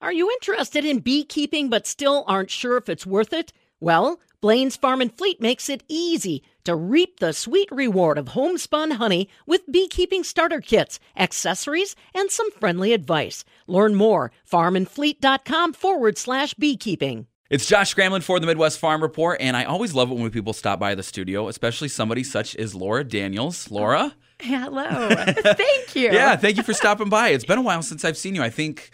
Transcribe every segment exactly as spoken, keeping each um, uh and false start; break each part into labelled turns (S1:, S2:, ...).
S1: Are you interested in beekeeping but still aren't sure if it's worth it? Well, Blaine's Farm and Fleet makes it easy to reap the sweet reward of homespun honey with beekeeping starter kits, accessories, and some friendly advice. Learn more, farmandfleet.com forward slash beekeeping.
S2: It's Josh Scramlin for the Midwest Farm Report, and I always love it when people stop by the studio, especially somebody such as Laura Daniels. Laura?
S3: Hello. Thank you.
S2: Yeah, thank you for stopping by. It's been a while since I've seen you. I think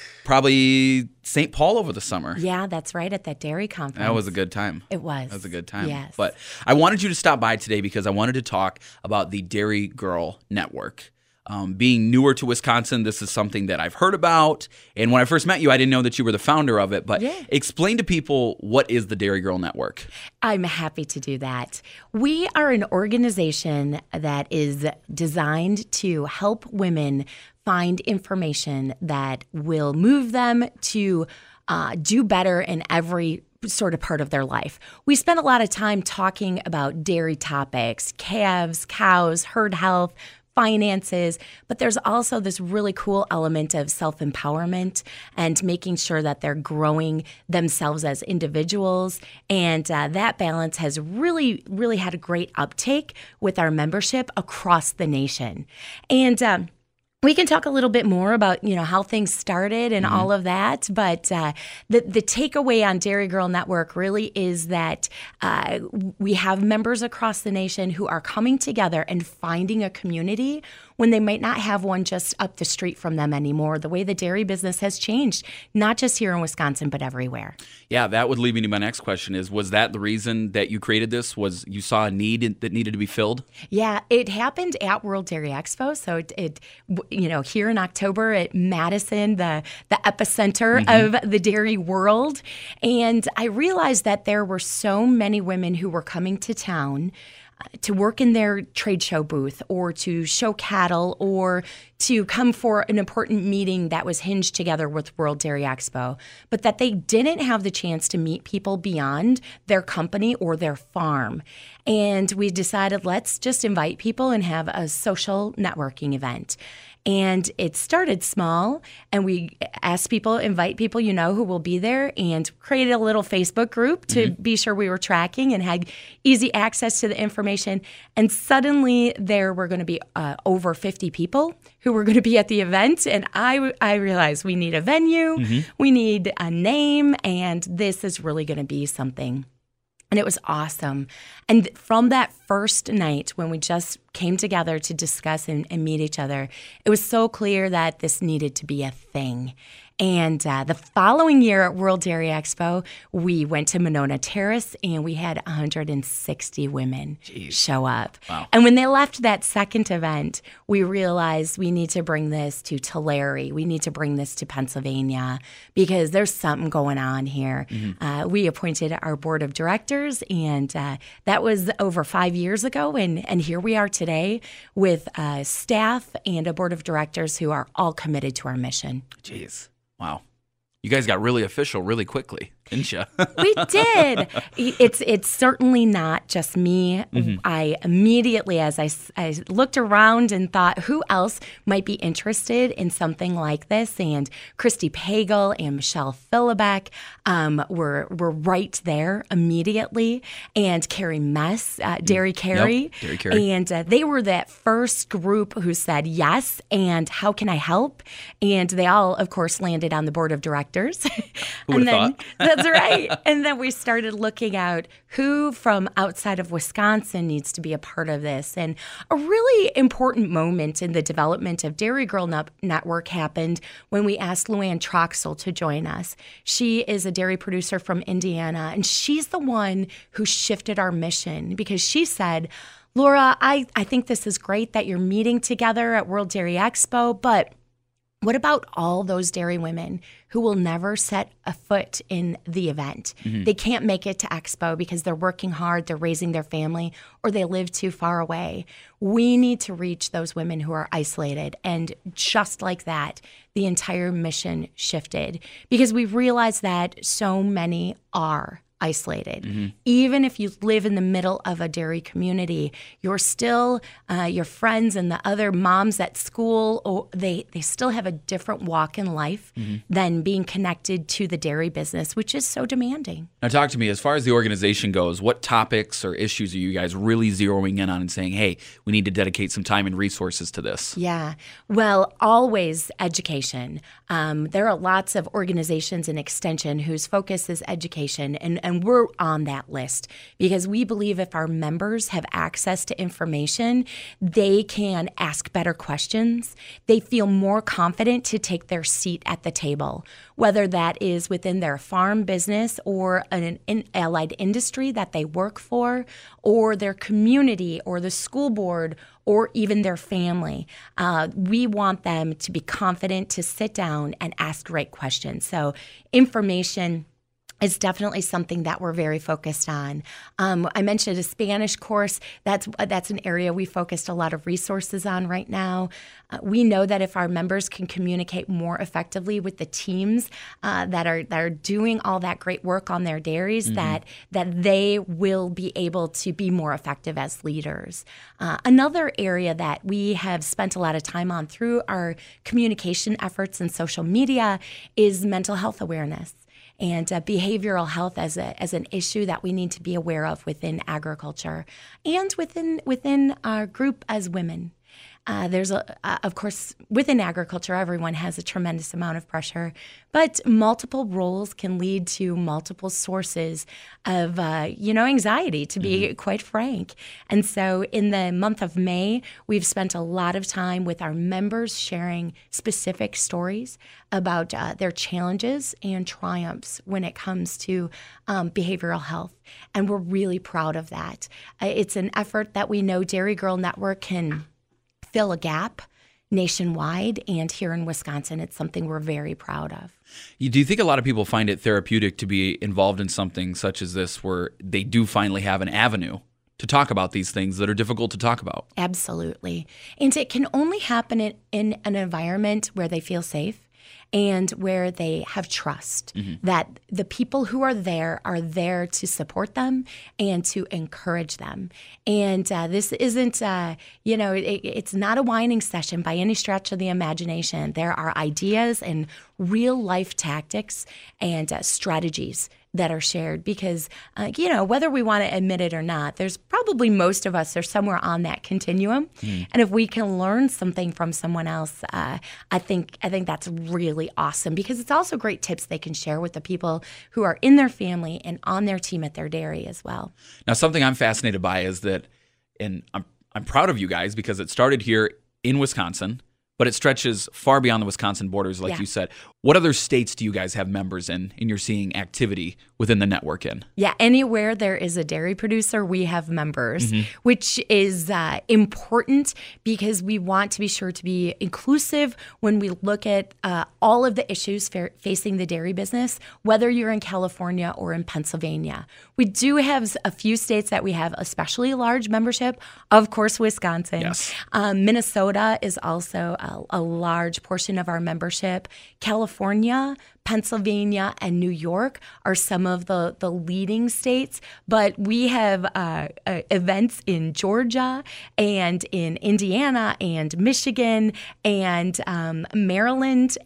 S2: probably Saint Paul over the summer.
S3: Yeah, that's right, at that dairy conference.
S2: That was a good time.
S3: It was.
S2: That was a good time.
S3: Yes.
S2: But I wanted you to stop by today because I wanted to talk about the Dairy Girl Network. Um, being newer to Wisconsin, this is something that I've heard about. And when I first met you, I didn't know that you were the founder of it. But
S3: yeah.
S2: Explain to people, what is the Dairy Girl Network?
S3: I'm happy to do that. We are an organization that is designed to help women find information that will move them to uh, do better in every sort of part of their life. We spend a lot of time talking about dairy topics, calves, cows, herd health, finances, but there's also this really cool element of self-empowerment and making sure that they're growing themselves as individuals. And uh, that balance has really, really had a great uptake with our membership across the nation. And um, we can talk a little bit more about, you know, how things started and mm-hmm. all of that, but uh, the the takeaway on Dairy Girl Network really is that uh, we have members across the nation who are coming together and finding a community when they might not have one just up the street from them anymore. The way the dairy business has changed, not just here in Wisconsin, but everywhere.
S2: Yeah, that would lead me to my next question is, was that the reason that you created this? Was you saw a need that needed to be filled?
S3: Yeah, it happened at World Dairy Expo. So it, it you know, here in October at Madison, the, the epicenter mm-hmm. of the dairy world. And I realized that there were so many women who were coming to town to work in their trade show booth or to show cattle or to come for an important meeting that was hinged together with World Dairy Expo, but that they didn't have the chance to meet people beyond their company or their farm. And we decided, let's just invite people and have a social networking event. And it started small, and we asked people, invite people you know who will be there, and created a little Facebook group to mm-hmm. be sure we were tracking and had easy access to the information. And suddenly there were going to be uh, over fifty people who were going to be at the event. And I, I realized we need a venue, mm-hmm. we need a name, and this is really going to be something. And it was awesome. And from that first night when we just came together to discuss and, and meet each other, it was so clear that this needed to be a thing. And uh, the following year at World Dairy Expo, we went to Monona Terrace, and we had one hundred sixty women Jeez. Show up.
S2: Wow.
S3: And when they left that second event, we realized we need to bring this to Tulare. We need to bring this to Pennsylvania because there's something going on here. Mm-hmm. Uh, we appointed our board of directors, and uh, that was over five years ago. And, and here we are today with uh, staff and a board of directors who are all committed to our mission.
S2: Jeez. Wow. You guys got really official really quickly, didn't you?
S3: We did. It's it's certainly not just me. Mm-hmm. I immediately, as I, I looked around and thought, who else might be interested in something like this? And Christy Pagel and Michelle Philibek um, were were right there immediately. And Carrie Mess, uh, Dairy Carrie.
S2: Yep. Dairy Carrie.
S3: And uh, they were that first group who said yes, and how can I help? And they all, of course, landed on the board of directors.
S2: Who would have thought?
S3: That's right. And then we started looking out who from outside of Wisconsin needs to be a part of this. And a really important moment in the development of Dairy Girl Network happened when we asked Luann Troxel to join us. She is a dairy producer from Indiana, and she's the one who shifted our mission because she said, Laura, I, I think this is great that you're meeting together at World Dairy Expo, but what about all those dairy women who will never set a foot in the event? Mm-hmm. They can't make it to Expo because they're working hard, they're raising their family, or they live too far away. We need to reach those women who are isolated. And just like that, the entire mission shifted because we've realized that so many are isolated. Mm-hmm. Even if you live in the middle of a dairy community, you're still, uh, your friends and the other moms at school, or they, they still have a different walk in life mm-hmm. than being connected to the dairy business, which is so demanding.
S2: Now talk to me, as far as the organization goes, what topics or issues are you guys really zeroing in on and saying, hey, we need to dedicate some time and resources to this?
S3: Yeah, well, always education. Um, there are lots of organizations in Extension whose focus is education, and, and we're on that list because we believe if our members have access to information, they can ask better questions. They feel more confident to take their seat at the table, whether that is within their farm business or an, an allied industry that they work for, or their community or the school board, or even their family. Uh, we want them to be confident to sit down and ask great questions. So information is definitely something that we're very focused on. Um, I mentioned a Spanish course. That's that's an area we focused a lot of resources on right now. Uh, we know that if our members can communicate more effectively with the teams uh, that are that are doing all that great work on their dairies, mm-hmm. that that they will be able to be more effective as leaders. Uh, another area that we have spent a lot of time on through our communication efforts and social media is mental health awareness and uh, behavioral health as a as an issue that we need to be aware of within agriculture and within within our group as women. Uh, there's, a, uh, of course, within agriculture, everyone has a tremendous amount of pressure, but multiple roles can lead to multiple sources of, uh, you know, anxiety, to be mm-hmm. quite frank. And so in the month of May, we've spent a lot of time with our members sharing specific stories about uh, their challenges and triumphs when it comes to um, behavioral health. And we're really proud of that. Uh, it's an effort that we know Dairy Girl Network can fill a gap nationwide, and here in Wisconsin, it's something we're very proud of.
S2: Do you think a lot of people find it therapeutic to be involved in something such as this, where they do finally have an avenue to talk about these things that are difficult to talk about?
S3: Absolutely. And it can only happen in, in an environment where they feel safe and where they have trust mm-hmm. that the people who are there are there to support them and to encourage them. And uh, this isn't, uh, you know, it, it's not a whining session by any stretch of the imagination. There are ideas and real life tactics and uh, strategies that are shared because, uh, you know, whether we want to admit it or not, there's probably most of us are somewhere on that continuum. Mm. And if we can learn something from someone else, uh, I think I think that's really awesome because it's also great tips they can share with the people who are in their family and on their team at their dairy as well.
S2: Now, something I'm fascinated by is that, and I'm I'm proud of you guys because it started here in Wisconsin, but it stretches far beyond the Wisconsin borders, like yeah. you said. What other states do you guys have members in, and you're seeing activity within the network in?
S3: Yeah, anywhere there is a dairy producer, we have members, mm-hmm. which is uh, important because we want to be sure to be inclusive when we look at uh, all of the issues fa- facing the dairy business, whether you're in California or in Pennsylvania. We do have a few states that we have especially large membership, of course, Wisconsin.
S2: Yes.
S3: Um, Minnesota is also a, a large portion of our membership. California California, Pennsylvania, and New York are some of the, the leading states, but we have uh, uh, events in Georgia and in Indiana and Michigan and um, Maryland,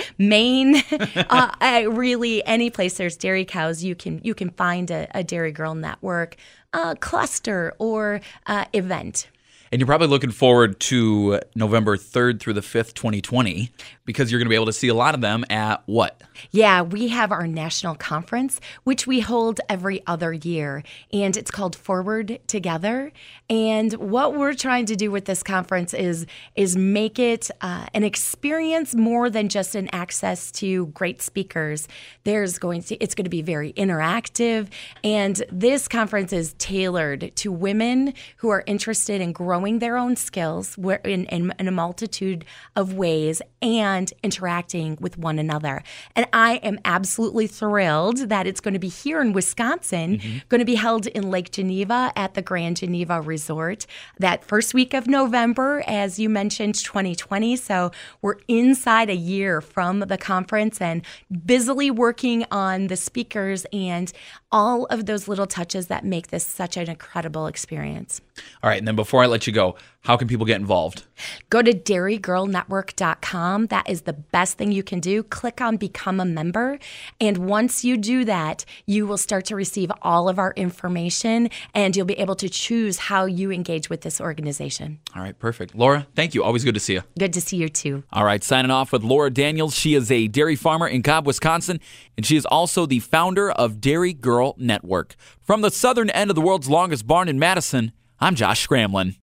S3: Maine. uh, I really, any place there's dairy cows, you can you can find a, a Dairy Girl Network uh, cluster or uh, event.
S2: And you're probably looking forward to November third through the fifth, twenty twenty, because you're going to be able to see a lot of them at what?
S3: Yeah, we have our national conference, which we hold every other year, and it's called Forward Together. And what we're trying to do with this conference is, is make it uh, an experience more than just an access to great speakers. There's going to, it's going to be very interactive, and this conference is tailored to women who are interested in growing growing their own skills in, in, in a multitude of ways and interacting with one another. And I am absolutely thrilled that it's going to be here in Wisconsin, mm-hmm. going to be held in Lake Geneva at the Grand Geneva Resort that first week of November, as you mentioned, twenty twenty. So we're inside a year from the conference and busily working on the speakers and all of those little touches that make this such an incredible experience.
S2: All right, and then before I let you go, how can people get involved?
S3: Go to dairy girl network dot com. That is the best thing you can do. Click on Become a Member. And once you do that, you will start to receive all of our information and you'll be able to choose how you engage with this organization.
S2: All right, perfect. Laura, thank you. Always good to see you.
S3: Good to see you too.
S4: All right, signing off with Laura Daniels. She is a dairy farmer in Cobb, Wisconsin, and she is also the founder of Dairy Girl Network. From the southern end of the world's longest barn in Madison, I'm Josh Scramlin.